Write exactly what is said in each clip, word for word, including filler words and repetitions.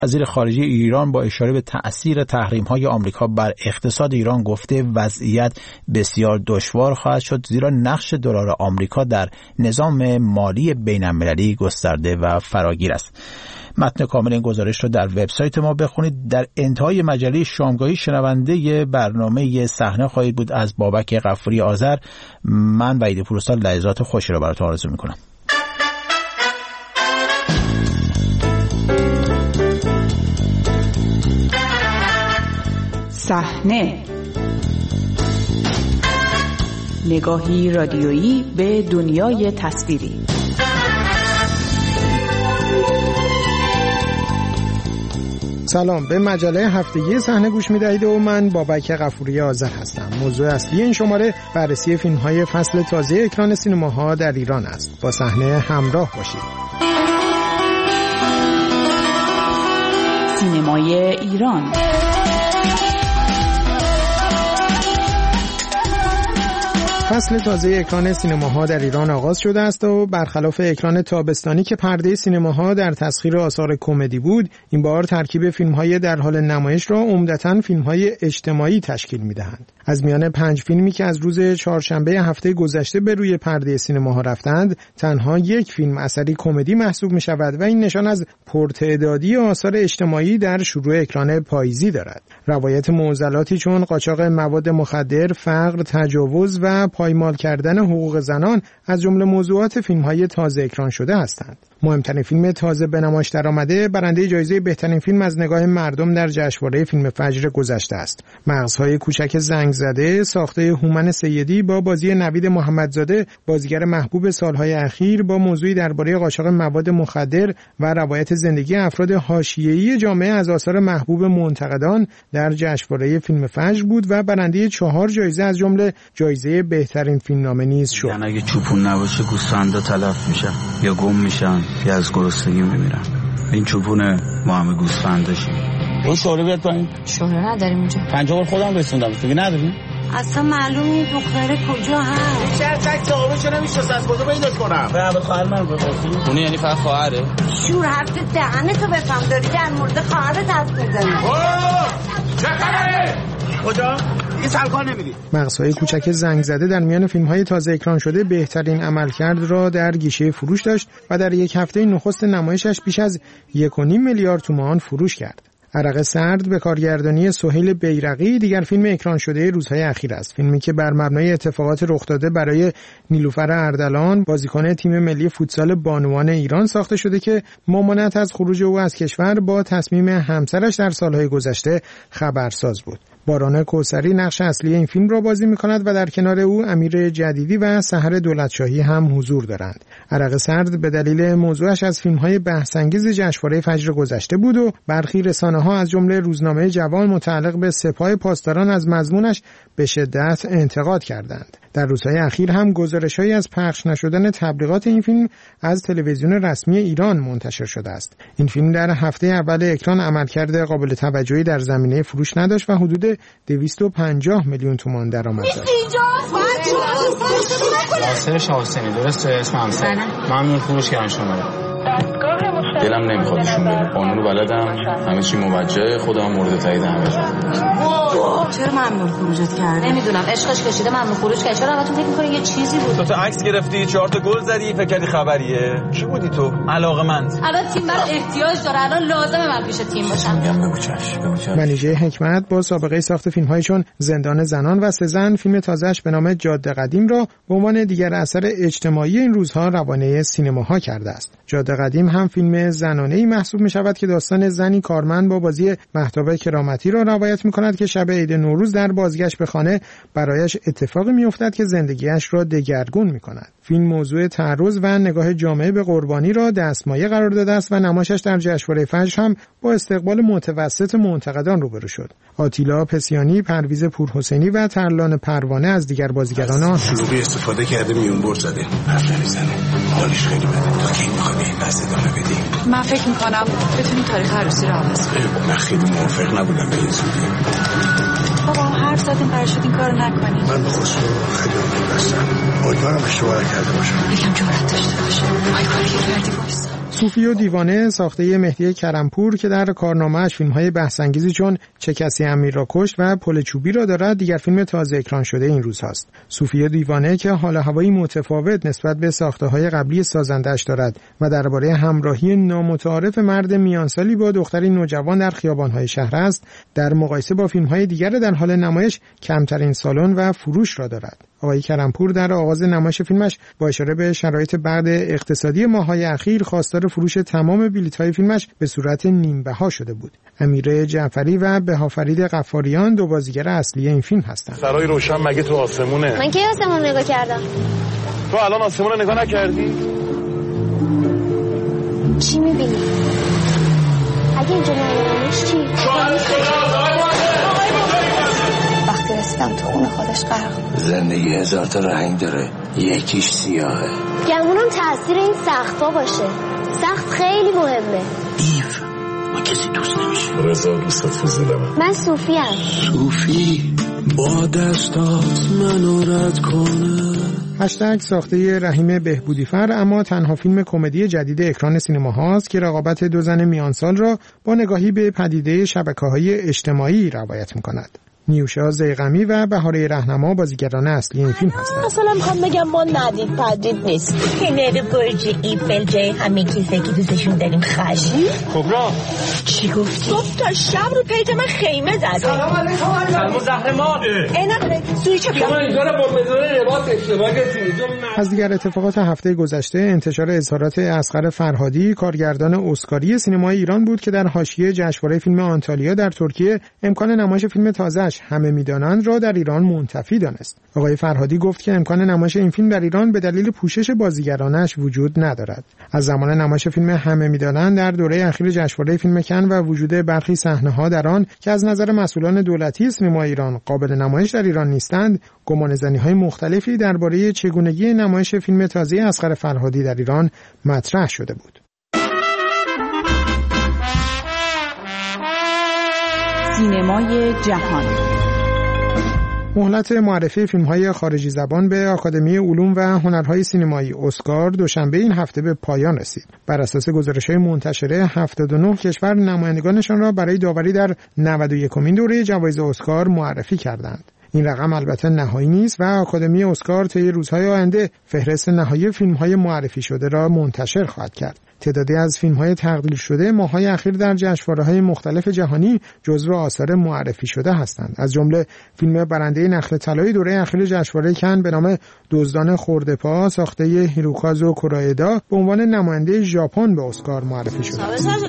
وزیر خارجه ایران با اشاره به تأثیر تحریم‌های آمریکا بر اقتصاد ایران گفته وضعیت بسیار دشوار خواهد شد، زیرا نقش دلار آمریکا در نظام مالی بین‌المللی گسترده و فراگیر است. متن کامل این گزارش رو در وبسایت ما بخونید. در انتهای مجله شامگاهی شنونده برنامه صحنه خواهید بود از بابک غفوری آذر. من وحید پوروسا لحظات خوشی رو براتون آرزو می‌کنم. صحنه، نگاهی رادیویی به دنیای تصویری. سلام، به مجله هفتگی صحنه گوش می‌دهید و من بابک غفوری آذر هستم. موضوع اصلی این شماره بررسی فیلم‌های فصل تازه اکران سینماها در ایران است. با صحنه همراه باشید. سینمای ایران. فصل تازه اکران سینماها در ایران آغاز شده است و برخلاف اکران تابستانی که پرده سینماها در تسخیر آثار کمدی بود، این بار ترکیب فیلم‌های در حال نمایش را عمدتاً فیلم‌های اجتماعی تشکیل می‌دهند. از میان پنج فیلمی که از روز چهارشنبه هفته گذشته به روی پرده سینماها رفتند، تنها یک فیلم اثری کمدی محسوب می‌شود و این نشان از پرتعدادی آثار اجتماعی در شروع اکران پاییزی دارد. روایت معضلاتی چون قاچاق مواد مخدر، فقر، تجاوز و پایمال کردن حقوق زنان از جمله موضوعات فیلم‌های تازه اکران شده هستند. مهمترین فیلم تازه به نمایش درآمده برنده جایزه بهترین فیلم از نگاه مردم در جشنواره فیلم فجر گذشته است. مغزهای کوچک زنگ زده ساخته هومن سیدی با بازی نوید محمدزاده، بازیگر محبوب سالهای اخیر، با موضوعی درباره قاچاق مواد مخدر و روایت زندگی افراد حاشیه‌ای جامعه از آثار محبوب منتقدان در جشنواره فیلم فجر بود و برنده چهار جایزه از جمله جایزه بهترین فیلمنامه نیز شد. یعنی اگه چوپون نباشه گوسفندا تلف میشن یا گم میشن یا از گرسنگی میمیرن. این چوپونه، ما همه گوسفنداشیم. اون شوره بیاد پایین. شوره نداریم اینجا. پنجاه بار خودم رسوندم، تو نداریم؟ اصلا معلوم نیست دختره کجا هست. چرا تک صاحبش نمیشناسه، از کجا پیداش کنم؟ به اول خواهر من بپرسید. اون یعنی فقط خواهره؟ شور حرف دهنتو بفهم، داری در مورد خواهرت حرف میزنی. چه خبره؟ کجا؟ این سرکار نمیدی. مغزهای کوچک زنگ زده در میان فیلم‌های تازه اکران شده بهترین عملکرد را در گیشه فروش داشت و در یک هفته نخست نمایشش بیش از یک و نیم میلیارد تومان فروش کرد. عرق سرد به کارگردانی سهیل بیرقی دیگر فیلم اکران شده روزهای اخیر است. فیلمی که بر مبنای اتفاقات رخ داده برای نیلوفر اردلان، بازیکن تیم ملی فوتسال بانوان ایران ساخته شده که ممانعت از خروج او از کشور با تصمیم همسرش در سالهای گذشته خبرساز بود. باران کوثری نقش اصلی این فیلم را بازی می‌کند و در کنار او امیر جدیدی و سحر دولتشاهی هم حضور دارند. عرق سرد به دلیل موضوعش از فیلم‌های بحث‌انگیز جشنواره فجر گذشته بود و برخی رسانه‌ها از جمله روزنامه جوان متعلق به سپاه پاسداران از مضمونش به شدت انتقاد کردند. در روزهای اخیر هم گزارش‌هایی از پخش نشدن تبلیغات این فیلم از تلویزیون رسمی ایران منتشر شده است. این فیلم در هفته اول اکران عملکرد قابل توجهی در زمینه فروش نداشت و حدود دویست و پنجاه میلیون تومان درآمد داشت. ناصر شاهحسینی درسته اسم همسر؟ ممنون فروش کردن شما. دلم نمیخوادشون بره. قانونو بلدم، همه چی موجه، خودم مورد تایید همه. چرا ممنون خروجت کرد؟ نمیدونم، عشقش کشیده ممنون خروج کرد. چرا البته فکر می‌کنی یه چیزی بود؟ تو تا عکس گرفتی، چهار تا گل زدی، فکر کردی خبریه. کی بودی تو؟ علاقه‌مند. الان تیم برام احتیاج داره، الان لازمه من پیش تیم باشم. میگم بگو چش. منیژه حکمت با سابقه ساخت فیلم‌های چون زندان زنان و سزن، فیلم تازه‌اش به نام جاده قدیم را به عنوان دیگر اثر اجتماعی این روزها روانه سینماها کرده است. جاده قدیم هم فیلم زنانه‌ای محسوب می‌شود که داستان زنی کارمند با بازی مهتاب کرامتی را روایت می‌کند که شب عید نوروز در بازگشت به خانه برایش اتفاقی می‌افتد که زندگیش را دگرگون می‌کند. فیلم موضوع تعرض و نگاه جامعه به قربانی را دستمایه قرار داده است و نمایشش در جشنواره فجر هم با استقبال متوسط منتقدان روبرو شد. آتیلا پسیانی، پرویز پورحسینی و ترلان پروانه از دیگر بازیگران آن شلوغی استفاده کرده میون برد زده. حرف نمیزنه. حالش خیلی بده. تو کی می‌خوای این بحث ادامه بدی؟ من فکر می‌کنم بتونی تاریخ عروسی رو عوض کنی. من خیلی موافق نبودم به این زودی. بابا هر ساعت قرار شد این کارو نکنی. من به خسرو خیلی امیدوارم. امیدوارم اشتباه کرده باشم. یکم جرأت داشته باش. آی کاری که کردی وایسا. صوفی و دیوانه ساخته مهدی کرمپور که در کارنامه‌اش فیلم‌های بحث‌انگیزی چون چه کسی امیر را کشت و پل چوبی را دارد، دیگر فیلم تازه اکران شده این روزهاست. صوفی و دیوانه که حال و هوایی متفاوت نسبت به ساخته‌های قبلی سازنده‌اش دارد و درباره همراهی نامتعارف مرد میانسالی با دختری نوجوان در خیابان‌های شهر است، در مقایسه با فیلم‌های دیگر در حال نمایش کمترین سالن و فروش را دارد. آقای کرمپور در آغاز نمایش فیلمش با اشاره به شرایط بعد اقتصادی ماه‌های اخیر خواستار فروش تمام بلیط‌های فیلمش به صورت نیم بها شده بود. امیر جعفری و بهافرید غفاریان دو بازیگر اصلی این فیلم هستند. سرای روشن مگه تو آسمونه؟ من کی آسمون نگاه کردم؟ تو الان آسمون رو نگاه نکردی؟ چی می‌بینی؟ اگه اینجا نیارمش چی؟ وقتی رسیدم تو خونه خودش غرق. زندگی هزار تا رنگ داره، یکیش سیاهه. گمونم تاثیر این سخت‌ها باشه. سخت خیلی مهمه. ایف ما کسی دوست نمیشه. رضا دوستت فضولم. من صوفی ام. صوفی با دستات منو رد کنه. هشتگ ساخته رحیم بهبودیفر اما تنها فیلم کمدی جدید اکران سینما هاست که رقابت دو زن میانسال را با نگاهی به پدیده شبکه‌های اجتماعی روایت می‌کند. نیوشا زیغمی و بهاره رهنما بازیگران اصلی این فیلم هستند. مثلا میخوام بگم ما ندید پدید نیست. هنر برج ایفل جای همه کیسه که دوستشون داریم خشی. کبرا چی گفتی؟ گفت تا شب رو پیج من خیمه زده. سلام علیکم. سلام زهر ما. اینا سوی چه شما اینجا رو با مزون لباس اشتباه گرفتید. از دیگر اتفاقات هفته گذشته انتشار اظهارات اصغر فرهادی کارگردان اسکاری سینمای ایران بود که در حاشیه جشنواره فیلم آنتالیا در ترکیه امکان نمایش فیلم تازه‌اش همه میدانند را در ایران منتفی دانست. آقای فرهادی گفت که امکان نمایش این فیلم در ایران به دلیل پوشش بازیگرانش وجود ندارد. از زمان نمایش فیلم همه میدانند در دوره اخیر جشنواره فیلم کن و وجود برخی صحنه‌ها در آن که از نظر مسئولان دولتی سینما ایران قابل نمایش در ایران نیستند، گمانه‌زنی‌های مختلفی درباره چگونگی نمایش فیلم تازه اصغر فرهادی در ایران مطرح شده بود. سینمای جهان. مهلت معرفی فیلم‌های خارجی زبان به آکادمی علوم و هنرهای سینمایی اسکار دوشنبه این هفته به پایان رسید. بر اساس گزارش‌های منتشره هفتاد و نه کشور نمایندگانشان را برای داوری در نود و یکمین دوره جوایز اسکار معرفی کردند. این رقم البته نهایی نیست و آکادمی اسکار طی روزهای آینده فهرست نهایی فیلم‌های معرفی شده را منتشر خواهد کرد. تعدادی از فیلم‌های تقدیر شده ماه‌های اخیر در جشنواره‌های مختلف جهانی جزو آثار معرفی شده هستند. از جمله فیلم برنده نخل طلایی دوره اخیر جشنواره کن به نام دزدان خرده‌پا ساخته هیروکازو کورادا به عنوان نماینده ژاپن به اسکار معرفی شده.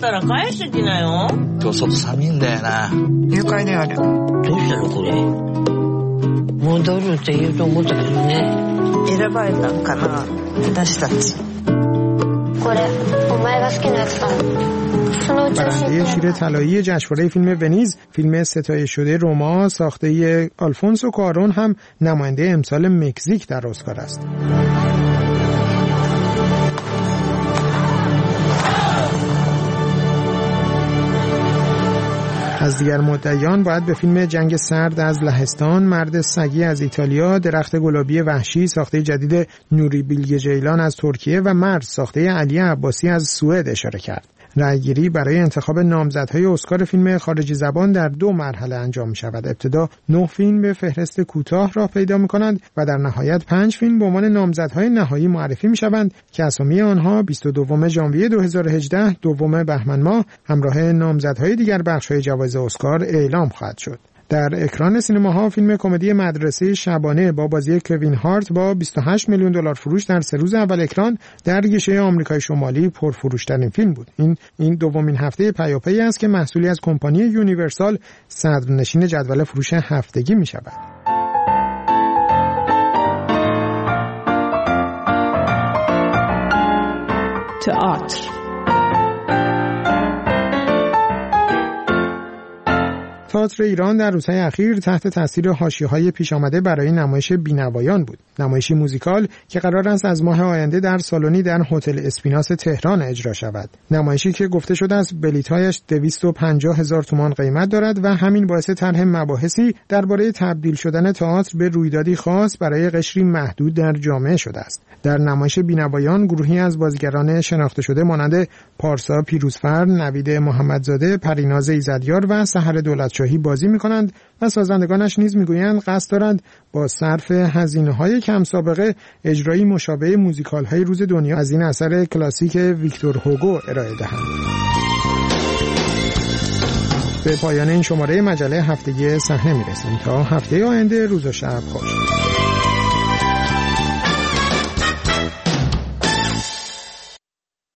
برنده شیر طلایی جشنواره فیلم ونیز فیلم ستایش شده روما ساخته آلفونسو کارون هم نماینده امسال مکزیک در اسکار است. از دیگر مدعیان باید به فیلم جنگ سرد از لهستان، مرد سگی از ایتالیا، درخت گلابی وحشی ساخته جدید نوری بیلگه جیلان از ترکیه و مرد ساخته علی عباسی از سوئد اشاره کرد. رأیگیری برای انتخاب نامزدهای اسکار فیلم خارجی زبان در دو مرحله انجام می شود. ابتدا نه فیلم به فهرست کوتاه راه پیدا می کنند و در نهایت پنج فیلم به عنوان نامزدهای نهایی معرفی می شوند که اسامی آنها بیست و دوم ژانویه دو هزار و هجده دوم بهمن ماه همراه نامزدهای دیگر بخش‌های جوایز اسکار اعلام خواهد شد. در اکران سینماها فیلم کمدی مدرسه شبانه با بازی کوین هارت با بیست و هشت میلیون دلار فروش در سه روز اول اکران در گیشه آمریکای شمالی پرفروش‌ترین فیلم بود. این این دومین هفته پیاپی است که محصولی از کمپانی یونیورسال صدرنشین جدول فروش هفتگی می‌شود. تئاتر. تئاتر ایران در روزهای اخیر تحت تاثیر حاشیه‌های پیش آمده برای نمایش بینوایان بود. نمایشی موزیکال که قرار است از ماه آینده در سالنی در هتل اسپیناس تهران اجرا شود. نمایشی که گفته شده است بلیط‌هایش دویست و پنجاه هزار تومان قیمت دارد و همین باعث طرح مباحثی درباره تبدیل شدن تئاتر به رویدادی خاص برای قشری محدود در جامعه شده است. در نمایش بینوایان گروهی از بازیگران شناخته شده مانند پارسا پیروزفر، نوید محمدزاده، پریناز ایزدیار و سحر دولتشاهی بازی می‌کنند و سازندگانش نیز می‌گویند قصد دارند با صرف هزینه‌های کم سابقه اجرایی مشابه موزیکال‌های روز دنیا از این اثر کلاسیک ویکتور هوگو ارائه دهند. به پایان این شماره مجله هفتگی صحنه می‌رسیم تا هفته آینده. روز و شب خوش.